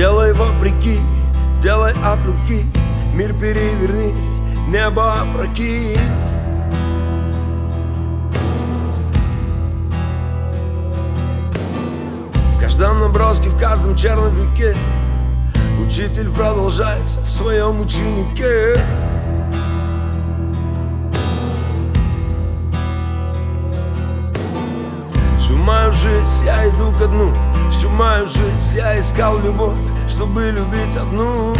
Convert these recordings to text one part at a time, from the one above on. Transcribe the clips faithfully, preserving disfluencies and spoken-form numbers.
Делай вопреки, делай от руки, мир переверни, небо опрокинь. В каждом наброске, в каждом черновике учитель продолжается в своем ученике. Всю мою жизнь я иду ко дну, всю мою жизнь я искал любовь, чтобы любить одну.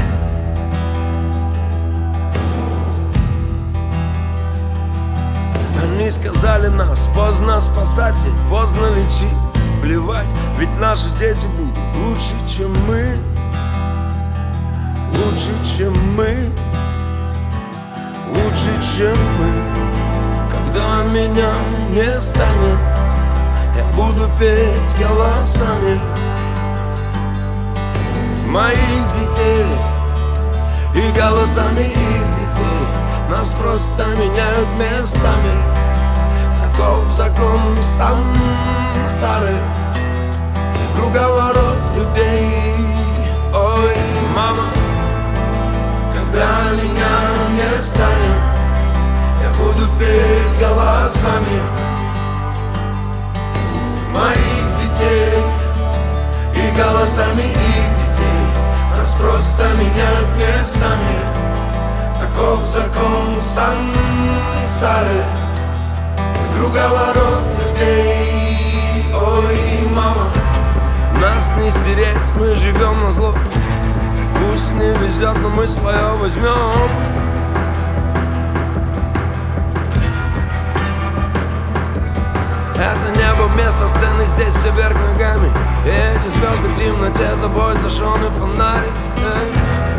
Они сказали нас, поздно спасать и поздно лечить. Плевать, ведь наши дети будут лучше, чем мы. Лучше, чем мы. Лучше, чем мы. Когда меня не станет, я буду петь голосами моих детей и голосами их детей. Нас просто меняют местами. Таков закон сансары, круговорот людей. Ой, мама, когда меня не станет, я буду петь голосами моих детей и голосами их детей. Нас просто меняют местами. Таков закон сансары, круговорот людей. Ой, мама, нас не стереть, мы живем на зло. Пусть не везет, но мы свое возьмем. Это небо вместо сцены, здесь все вверх ногами. И эти звезды в темноте, тобой зажженный фонарик. Эй.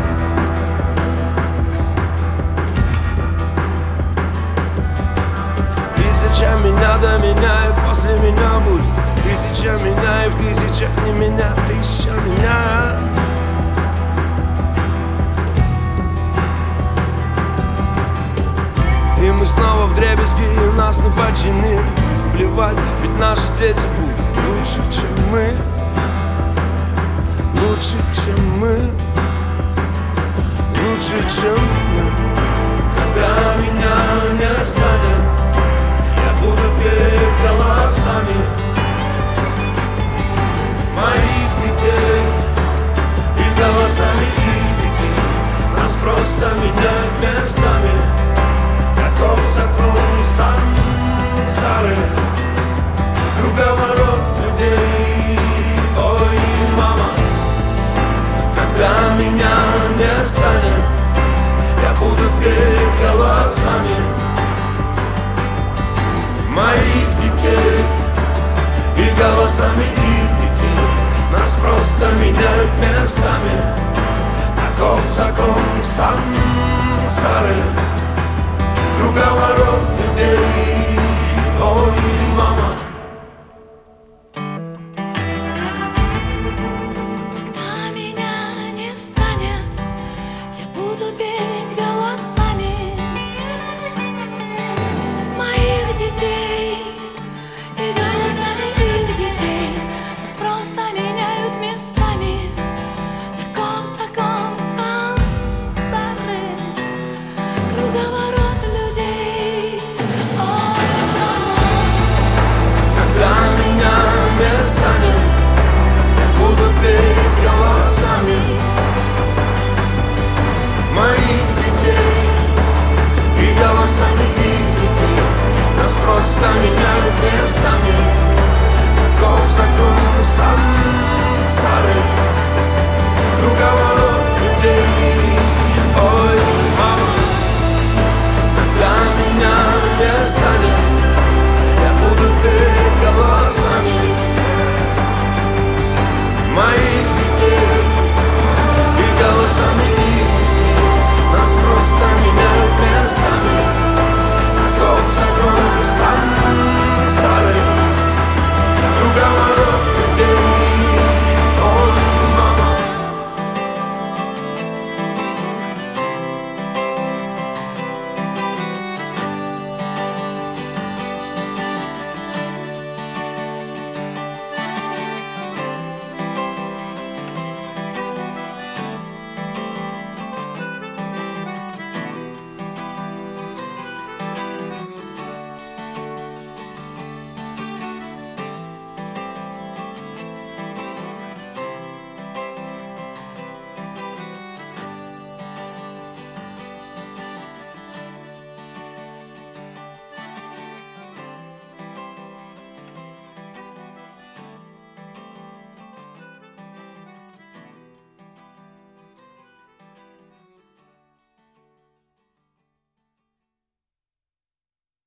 Тысяча меня до меня, и после меня будет тысяча меня, и в тысячах не меня, тысяча меня. И мы снова вдребезги, и нас не починить. Плевать, ведь наши дети будут лучше, чем мы. Лучше, чем мы. Лучше, чем мы. Когда меня не станет, я буду петь голосами моих детей и голосами их детей. Нас просто меняют местами. Таков закон сансары, круговорот людей. Ой, мама, когда меня не станет, я буду петь голосами моих детей и голосами их детей. Нас просто меняют местами. Таков закон сансары, круговорот людей. Ой, мама. Когда меня не станет, я буду петь голосами моих детей и голосами их детей. Нас просто меняют местами. Таков закон сансары, круговорот людей. Ой, мама. Когда меня не станет, я буду петь голосами моих детей и голосами их детей. Нас просто меняют местами. Таков закон сансары, круговорот